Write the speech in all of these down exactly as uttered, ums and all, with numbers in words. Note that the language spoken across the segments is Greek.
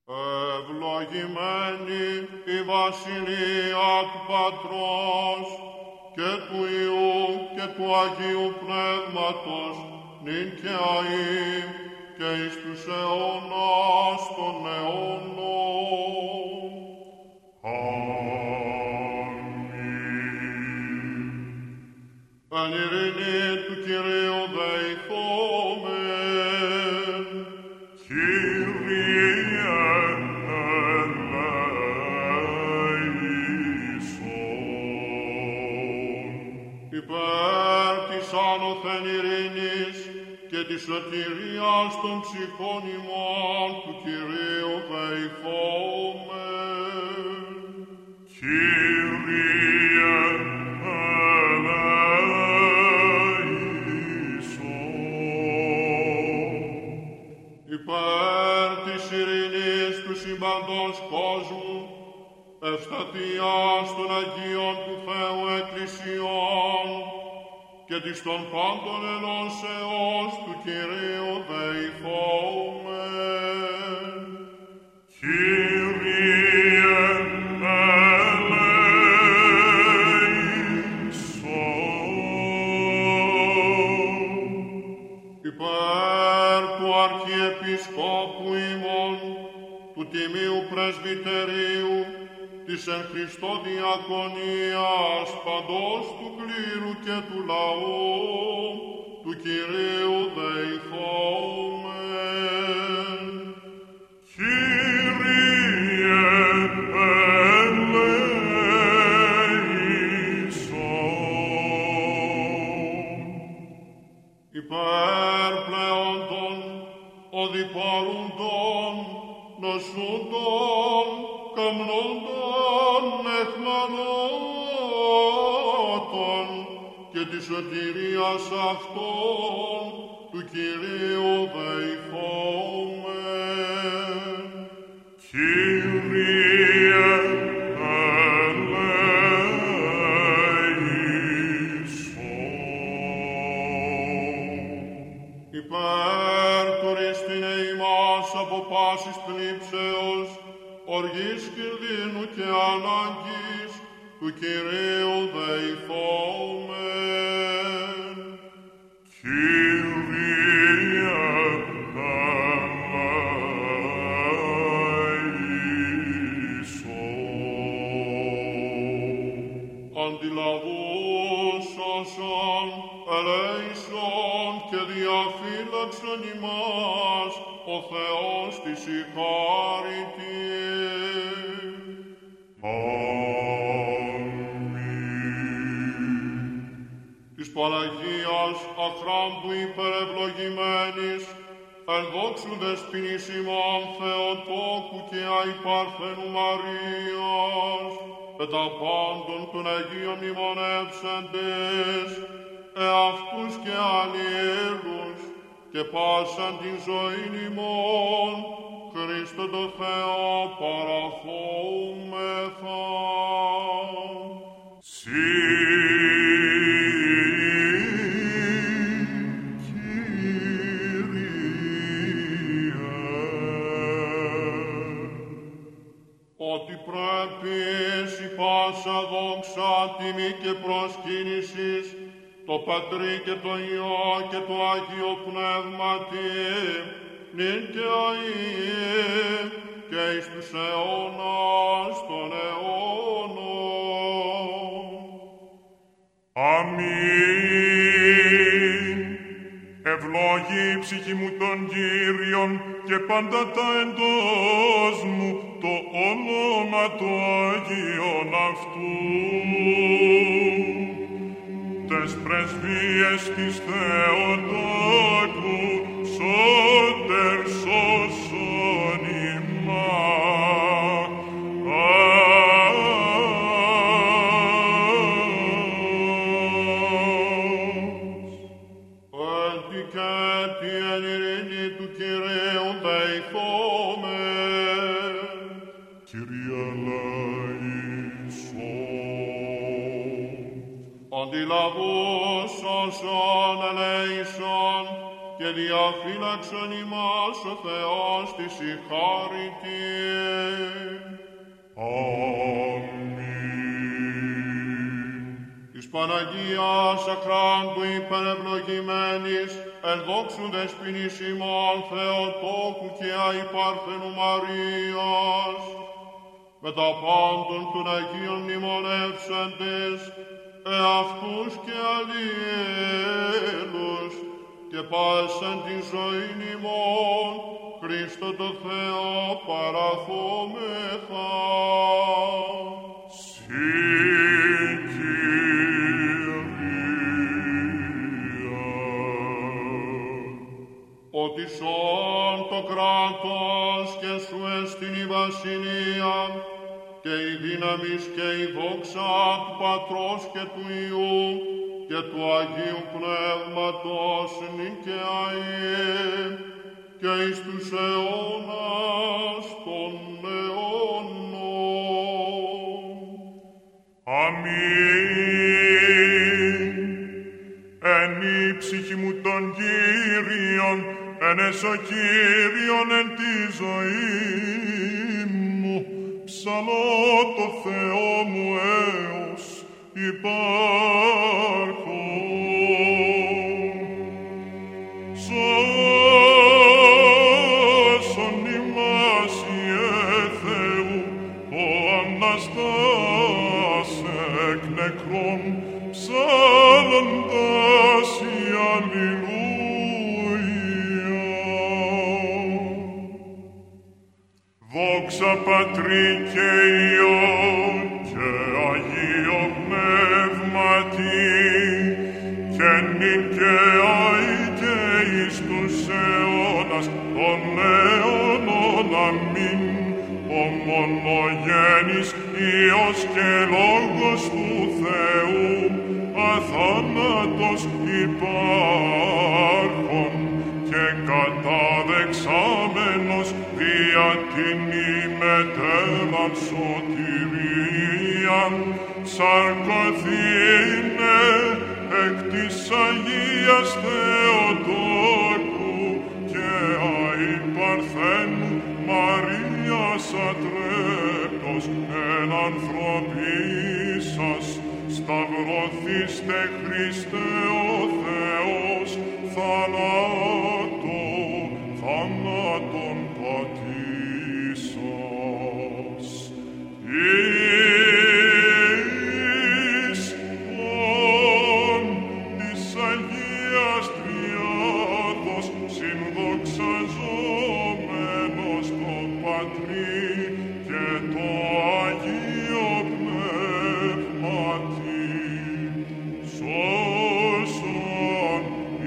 Ευλογημένη η βασιλεία του Πατρός και του Υιού και του Αγίου Πνεύματος, νυν και αεί και εις τους αιώνας των αιώνων. Αμήν. Εν ειρήνη του Κυρίου δεηθόμεν. Κύριε ελέησον. Υπέρ της άνωθεν ειρήνης και της σωτηρίας των ψυχών ημών του Κυρίου δεηθόμεν. Κύριε ελέησον. Υπέρ της ειρήνης του συμπαντός κόσμου, ευσταθίας των Αγίων του Θεού Εκκλησιών και της των πάντων ενώσεως του Κυρίου δεηθόμεν. Κύριε ελέησον. Υπέρ του Αρχιεπισκόπου ημών, του Τιμίου Πρεσβυτερίου, της εν Χριστώ διακονίας παντός του κλήρου και του λαού, του Κυρίου δεηθόμεν. Κύριε ελέησον. Υπέρ πλεόντων, οδηπορούντων, νοσούντων, καμνόντων, εχμαλώτων και της σωτηρίας αυτών του Κυρίου δεηθόμεν. Κύριε ελέησον. Υπέρ τουρίστηνε ημάς από πάσης θλίψεως, οργής κινδύνου και ανάγκης του Κυρίου δεηθόμεν. Κύριε ελέησον. Αντιλαβούς όσων ελέησον και διαφύλαξον ημάς ο Θεός της η χάρητη. Αμήν. Της Παναγίας αχράντου υπερευλογημένης, εν δόξου δεσποινής ημών Θεοτόκου και αϊπαρθενού Μαρίας, με τα πάντων των Αγίων μνημονεύσαντες, εαυτούς και αλλήλους, και πάσαν την ζωήν ημών, Χριστό το Θεό παραθόμεθα. Συ, Κύριε. Ότι πρέπει η πάσα δόξα, τιμή και προσκύνησης, το Πατρί και το Υιό και το Άγιο Πνεύματι, νυν και αεί και εις τους αιώνας των αιώνων. Αμήν. Ευλόγη η ψυχή μου τον Κύριον και πάντα τα εντός μου το όνομα του Αγίον αυτού. Τες πρεσβείες της Θεοτόκου, σώτερ σώσον ημάς. Έντι και έτι εν ειρήνη του Κυρίου δεηθόμεν. Κύριε ελέησον. Αντιλαβούς όσων ελέησον και διαφύλαξον ημάς ο Θεός της η χάρητη. Της Παναγίας αχράντου υπερευλογημένης, εν δόξου δεσποινής ημών Θεοτόκου και αϊπάρθενου Μαρίας, με τα πάντων των Αγίων μνημονεύσαντες, εαυτούς και αλλήλους, και πάσαν τη ζωήν ημών, Χριστό το Θεό παραθόμεθα. Ότι σών το κράτος και σου εστιν η βασιλεία και η δύναμις και η δόξα του Πατρός και του Υιού και του Αγίου Πνεύματος νυν και αεί και εις τους αιώνας των αιώνων. Αμήν. Εν η ψυχή μου των Κύριων, εν έσω Κύριον εν τη ζωή μου, ψαλώ το Θεό μου έως υπάρχω. Σώσον ημάς Ιε Θεού, ο Αναστάς εκ νεκρών, ψάλλοντας η αλληλούια. Δόξα Πατρί και Υιό και Αγίο Πνεύματι, και νυν και αεί και εις τους αιώνας των αιώνων. Αμήν. Ο μονογέννης Υιός και Λόγος του Θεού, αθάνατος υπάρχων και καταδεξάμενος δια την ημετέραν σωτηρίαν, σαρκωθήνε εκ της Αγίας Θεοτόκου και αεί Παρθένου Μαρίας ατρέπτος εν ανθρωπίσας, σταυρωθήστε Χριστέ ο Θεός, θανάτω, θανάτων πατήσας. Εις ον της Αγίας Τριάδος συνδοξαζόμενος το Πατρί και το Αγίο Πνεύματι, σώσον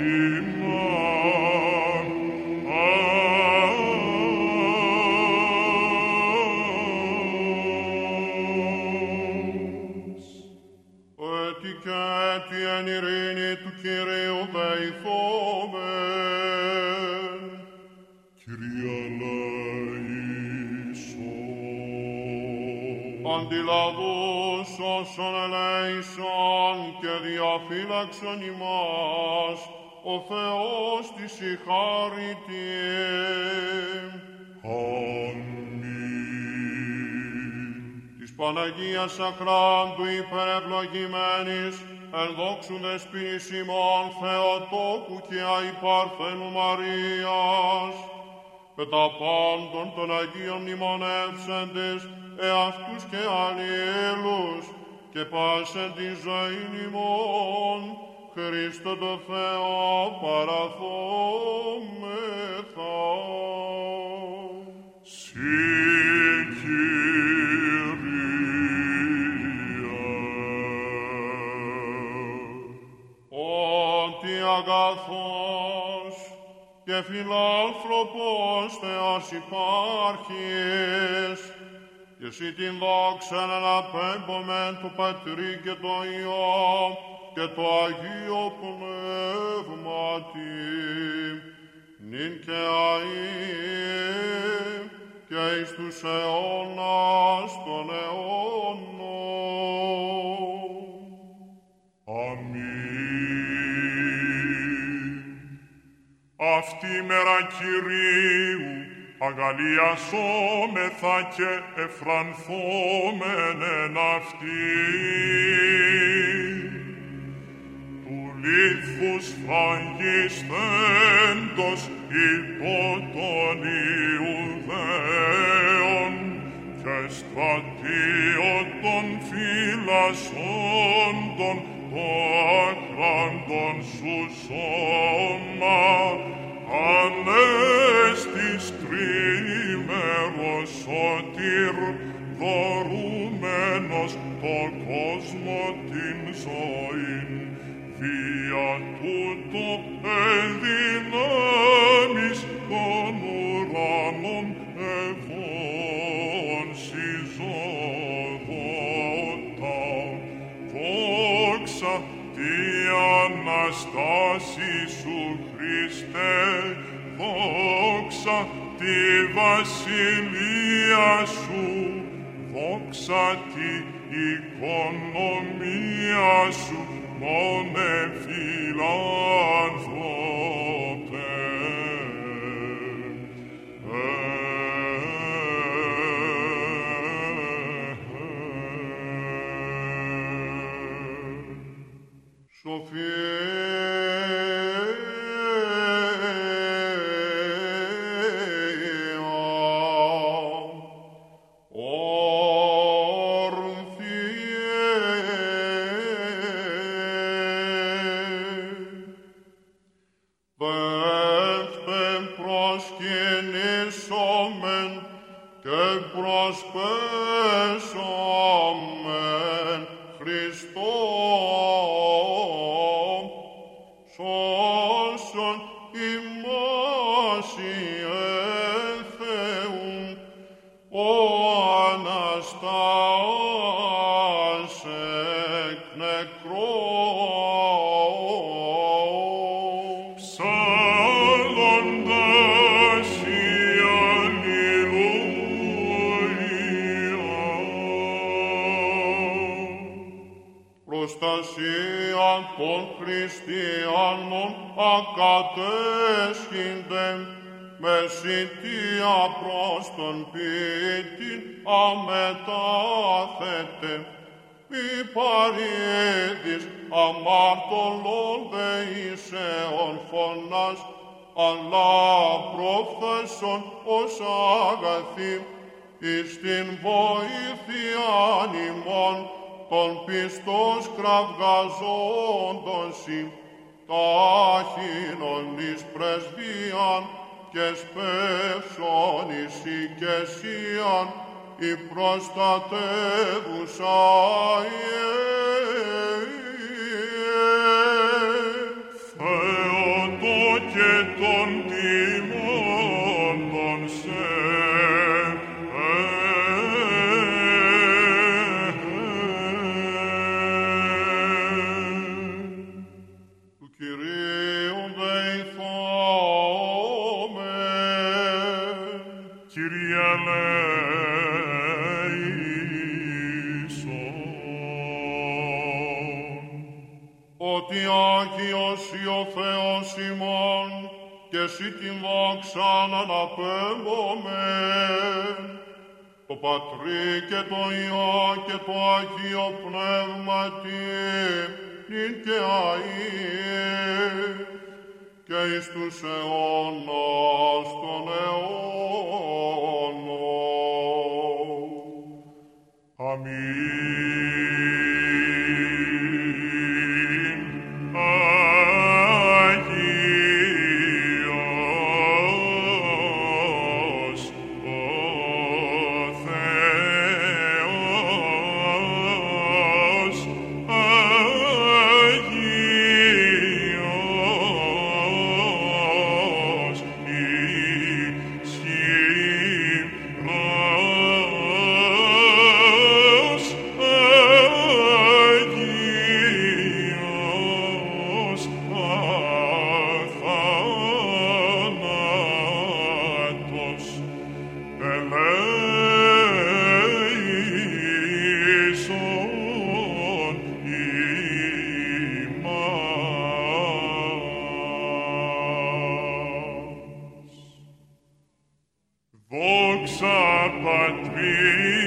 ημάς. Έτι και έτι εν ειρήνη του Κυρίου δεηθόμεν. Κύριε ελέησον. Αντιλαβούς όσων ελέησον και διαφύλαξον ημάς, ο Θεός της η χάρητη. Της Παναγίας αχράντου υπερευλογημένης, εν δόξου δεσποινής ημών Θεοτόκου και αϊπάρθενου Μαρίας, με τα πάντων των Αγίων μνημονεύσαντες, εαυτούς και αλλήλους, και πάσεν τη ζωήν ημών, Χριστό το Θεό παραθόμεθα. Αγαθός και φιλάνθρωπος Θεός υπάρχεις, και εσύ την δόξα αναπέμπομεν του Πατρί και το Υιό και το Αγίο Πνεύματι, νυν και αεί και εις τους αιώνας των αιώνων. Αμήν. ημέρα Κυρίου, αγαλιασόμεθα και εφρανθόμεν εν αυτή. Του λίθους φραγισθέντος υπό των Ιουδαίων και στρατιώτων φυλασσόντων το άχραντον σου σώμα, ανέστης τρίμερος σωτήρ, δωρούμενος το κόσμο την ζωήν, δια τούτο ενδυνάμεις των ουρανών ευών συζωδότα. Δόξα τη Αναστάση σου Χριστέ, δόξα τη βασιλεία σου, δόξα τη οικονομία σου, μόνε φιλάνθρωπε. Σοφία, δεύτε προσκυνήσομεν και προσπέσομεν Χριστό, σώσον ημάς εν Θεού, ο Αναστάς εκ νεκρών. Ψάλλοντας η αλληλούια. Προστασία των χριστιανών ακατέσχυντεν, μεσητεία προς τον ποιητήν αμετάθετε, μη παρήδεις αμαρτωλών δεήσεων φωνάς, αλλά πρόφθασον ως αγαθή, εις την βοήθειαν ημών, των πιστός κραυγαζόντων σοι, τάχινον εις πρεσβείαν και σπεύσον εις οικεσίαν, η προστατεύουσα Θεότο και των τιμώντων σε, του Κυρίου δεηθόμεν. Κύριε ελέησον. Ότι Άγιος ή ο Θεός ημών, και εσύ την δόξαν αναπέμπομεν, το Πατρί και το Υιό και το Αγίο Πνεύματι, νυν και αεί, και εις τους αιώνας των αιώνων. Αμήν. Αγίος ο Θεός, Αγίος ισχυρός, Αγίος αθάνατος, ελέησον ημάς. Δόξα Πατρί